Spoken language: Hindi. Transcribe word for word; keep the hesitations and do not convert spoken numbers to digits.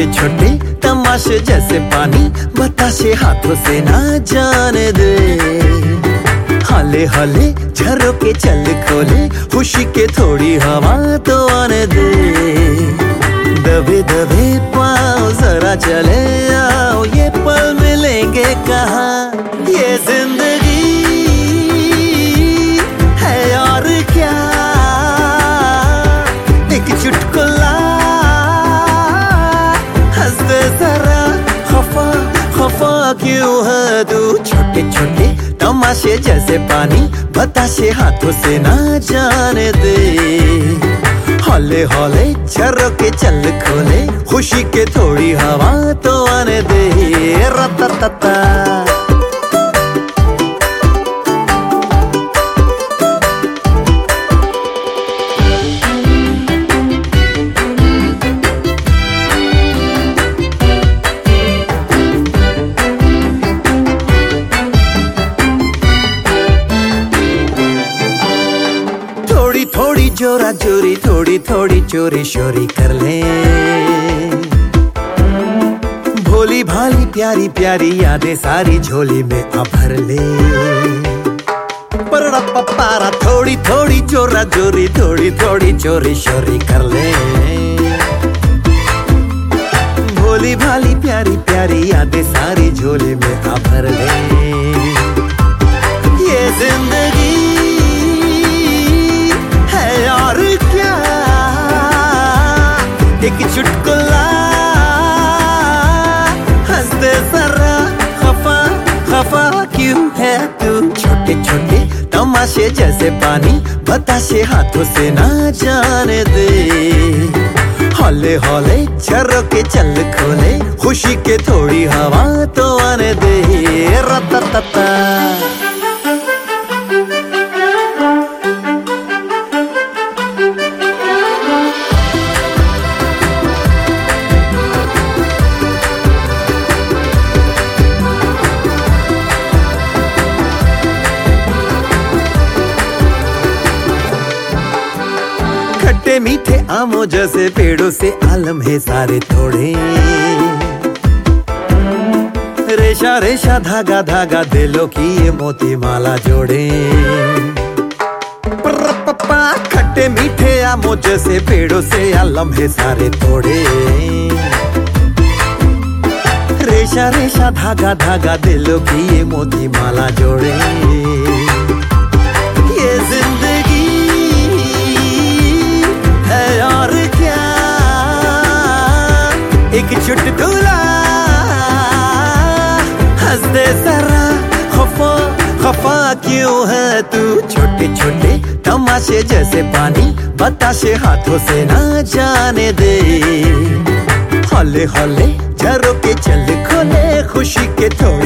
छोटे तमाशे जैसे पानी बताशे हाथों से ना जाने दे। हले हले झरोके चल खोले खुशी के थोड़ी हवा तो आने दे। दबे दबे पाँव जरा चले आओ ये पल मिलेंगे कहाँ। ये जिंदगी है और क्या एक चुटकुला हंस दे जरा खफा खफा क्यों है तू। छोटे छोटे तमाशे जैसे पानी बताशे हाथों से ना जाने दे। हौले हौले झरोके चल खोले खुशी के थोड़ी हवा तो आने दे। रततता थोड़ी थोड़ी जोरा जोरी थोड़ी थोड़ी चोरी शोरी कर ले। भोली भाली प्यारी प्यारी यादें सारी झोली में आ भर ले। पर पारा थोड़ी थोड़ी जोरा जोरी थोड़ी थोड़ी चोरी शोरी कर ले। भोली भाली प्यारी प्यारी यादें सारी झोली में आ भर ले। ये जिंदगी और क्या एक चुटकुला हंस दे जरा खफा खफा क्यों है तू। छोटे छोटे तमाशे जैसे पानी बताशे हाथों से ना जाने दे। हौले हौले झरोके चल खोले खुशी के थोड़ी हवा तो आने दे। रततता खट्टे मीठे आमों जैसे पेड़ों से आलम है सारे थोड़े। रेशा रेशा धागा धागा दिलों की ये मोती माला जोड़े। पप्पा खट्टे मीठे आमों जैसे पेड़ों से आलम है सारे थोड़े। रेशा रेशा धागा धागा दिलों की ये मोती माला जोड़े। ये जिंदगी है और क्या एक चुटकुला हंस दे जरा खफा खफा क्यों है तू। छोटे छोटे तमाशे जैसे पानी बताशे हाथों से ना जाने दे। हौले हौले झरोके चल खोले खुशी के थोड़े